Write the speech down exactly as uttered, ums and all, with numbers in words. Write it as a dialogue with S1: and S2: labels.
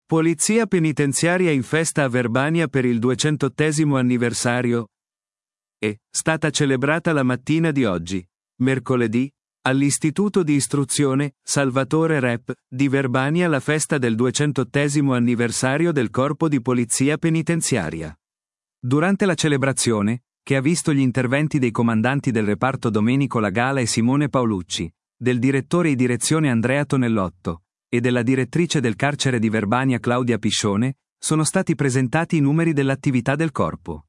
S1: Polizia penitenziaria in festa a Verbania per il duecentottesimo anniversario. È stata celebrata la mattina di oggi, mercoledì, all'Istituto di Istruzione Salvatore Rep di Verbania la festa del duecentottesimo anniversario del Corpo di Polizia Penitenziaria. Durante la celebrazione, che ha visto gli interventi dei comandanti del reparto Domenico Lagala e Simone Paolucci, del direttore di direzione Andrea Tonellotto, e della direttrice del carcere di Verbania Claudia Piscione, sono stati presentati i numeri dell'attività del corpo.